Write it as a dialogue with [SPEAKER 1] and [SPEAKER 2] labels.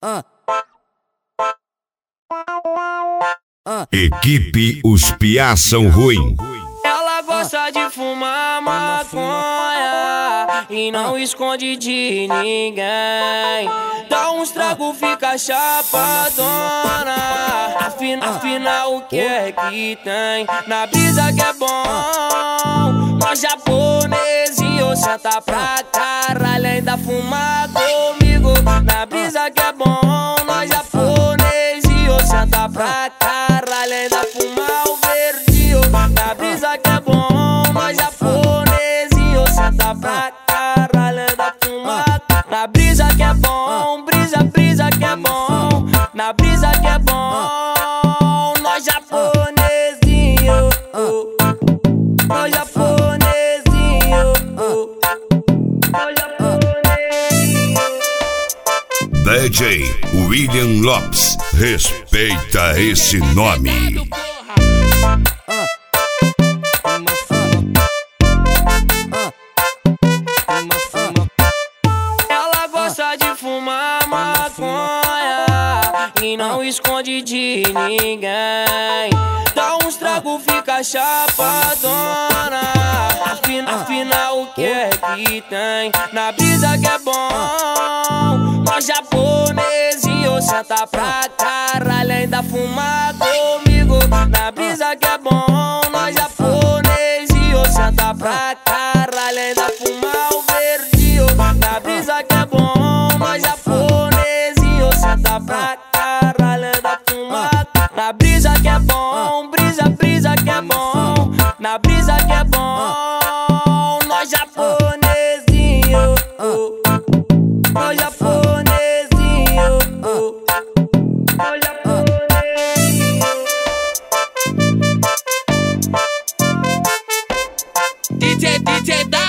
[SPEAKER 1] Equipe Os Piá São Ruim.
[SPEAKER 2] Ela gosta de fumar maconha e não esconde de ninguém. Dá uns trago, fica chapadona. Afinal, o que é que tem? Na brisa que é bom, nós japonesinho senta pra caralho, ainda fuma comigo. Na brisa que é bom, nós japonesinho senta pra caralho, ainda fuma o verdinho. Na brisa que é bom, nós japonesinho senta pra caralho, ainda fuma. Na brisa que é bom, brisa que é bom. Na brisa que é bom, nós japonesinho, nós japonesinho, nós japonesinho.
[SPEAKER 1] DJ William Lopes, respeita esse nome.
[SPEAKER 2] Ela gosta de fumar maconha e não esconde de ninguém. Dá uns trago, fica chapadona. Afinal, o que é que tem? Na brisa que é bom, nós japonesinho senta pra caralho, ainda fuma comigo. Na brisa que é bom, nós japonesinho senta pra caralho, ainda fuma o verdinho. Na brisa que é bom, nós japonesinho senta pra caralho, ainda fuma. Na brisa que é bom, brisa que é bom. Na brisa que é bom, nós japonesinho, nós japonesinho, nós japonesinho.
[SPEAKER 3] DJ